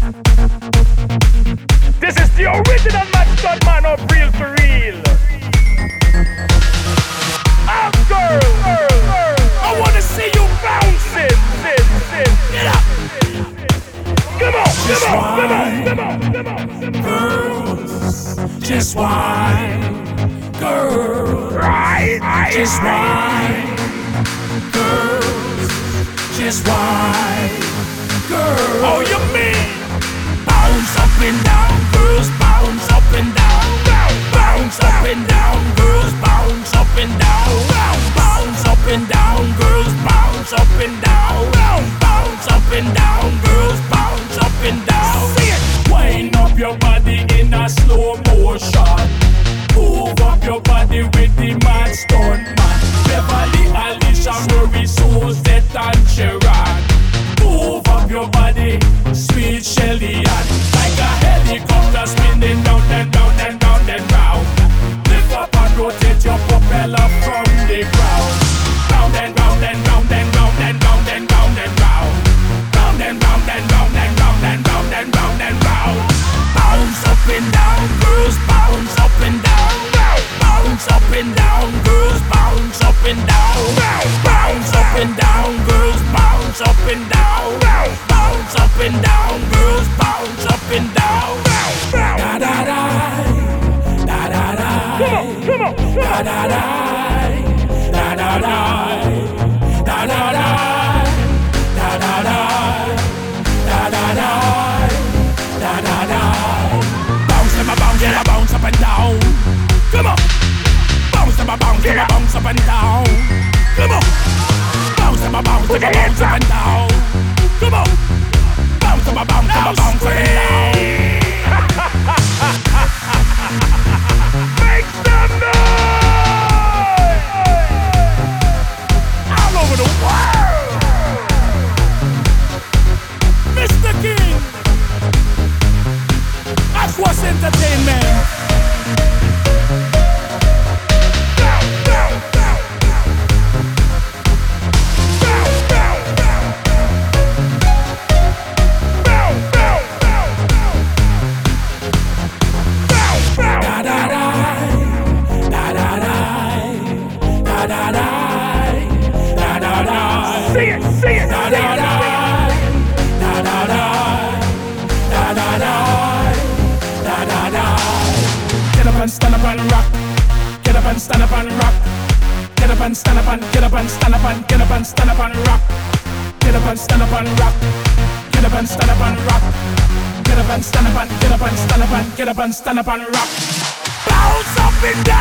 This is the original Mad Man of Real to Real. Oh girl, I wanna see you bouncing. Get up. Come on. Girls, just whine. Girls, Right. just whine. Girls, just whine. Girls, Oh, you mean? bounce up and down. Girls, bounce up and down. Bounce up and down. Girls, bounce up and down. Bounce up and down. Girls, bounce up and down. Bounce up and down. Girls, bounce up and down. See it. Wind up your body in a slow motion. Move up your body with the mad stunt man. Beverly, Alicia, Murray, Suzette and Sharon. Move up your body, sweet Shelly Ann. Like a helicopter spinning down and down and round and round. Lift up and rotate your propeller from the ground. Round and round and round and round and round and round and round. Round and round and round and round and round and round and round. Bounce up and down, girls, bounce up and down. Bounce up and down, girls, bounce up and down. Bounce up and down, girls, bounce up and down. Bounce up and down, girls, bounce up and down. Da da da, da da da. Come on. Da da da, da da da, da da da, da da da, da da da, da da da. Bounce, let my bounce, yeah, bounce up and down. Come on. Bounce, let my bounce, let my bounce up and down. Come on. Bounce, let my bounce, let my bounce up and down. Come on. Bounce, let my bounce, let my bounce up and down. Make some noise! All over the world. Mr. King, Aquas Entertainment. See it. Get up and stand up and rock. Get up and stand up and rock. Get up and stand up and get up and stand up and get up and stand up and rock. Get up and stand up and rock. Get up and stand up and rock. Get up and stand up and get up and stand up and get up and stand up and rock. Bounce up and down.